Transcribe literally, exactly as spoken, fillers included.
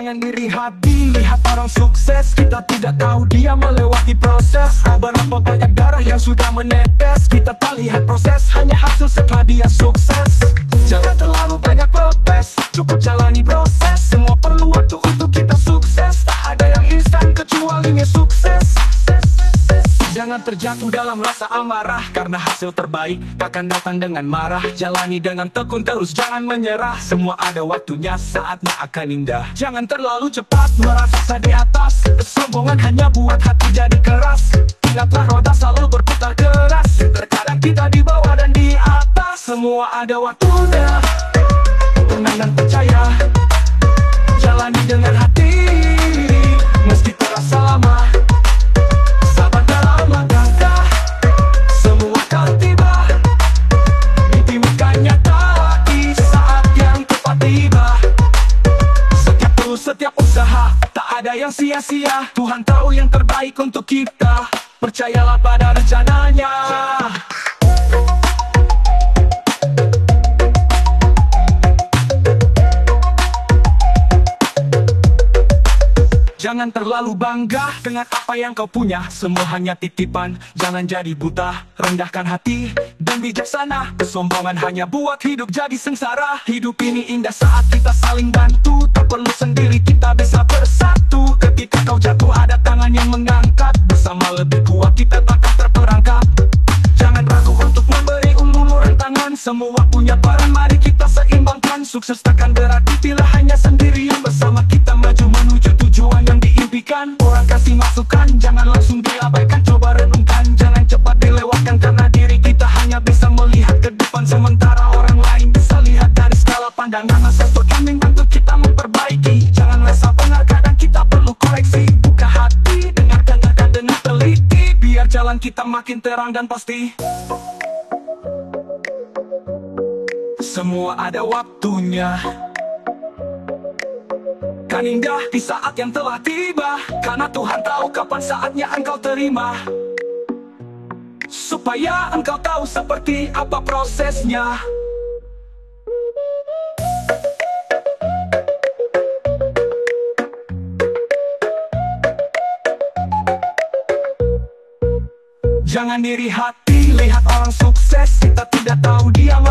Jangan iri hati, lihat orang sukses. Kita tidak tahu dia melewati proses. Berapa banyak darah yang sudah menetes. Kita tak lihat proses, hanya hasil setelah dia sukses. Jangan terlalu banyak protes, cukup jalani proses. Semua perlu waktu untuk kita sukses. Tak ada yang instan kecuali yang sukses. Jangan terjatuh dalam rasa amarah, karena hasil terbaik takkan datang dengan marah. Jalani dengan tekun terus, jangan menyerah. Semua ada waktunya, saatnya akan indah. Jangan terlalu cepat merasa di atas. Kesombongan hanya buat hati jadi keras. Ingatlah roda selalu berputar keras. Terkadang kita di bawah dan di atas. Semua ada waktunya, tenang dan percaya. Jalani dengan hati, meski terasa lama. Setiap usaha, tak ada yang sia-sia. Tuhan tahu yang terbaik untuk kita. Percayalah pada rencananya. Jangan terlalu bangga dengan apa yang kau punya. Semua hanya titipan, jangan jadi buta. Rendahkan hati dan bijaksana. Kesombongan hanya buat hidup jadi sengsara. Hidup ini indah saat kita saling bantu. Tak perlu sendiri, kita bisa bersatu. Ketika kau jatuh ada tangan yang mengangkat. Bersama lebih kuat, kita takkan terperangkap. Jangan ragu untuk memberi uluran tangan. Semua punya peran, mari kita seimbangkan. Sukses takkan berarti pilihannya sendiri. Yang bersama kita maju menuju tujuan yang diimpikan. Orang kasih masukan, jangan langsung diabaikan. Coba renungkan, jangan cepat dilewatkan. Karena diri kita hanya bisa melihat ke depan, sementara orang lain bisa lihat dari skala pandangan. Sosok yang membantu kita memperbaiki. Jangan resah pengar, kadang kita perlu koreksi. Buka hati, dengar dengarkan dengan teliti. Biar jalan kita makin terang dan pasti. Semua ada waktunya, kan indah di saat yang telah tiba. Karena Tuhan tahu kapan saatnya engkau terima. Supaya engkau tahu seperti apa prosesnya. Jangan iri hati, lihat orang sukses. Kita tidak tahu dia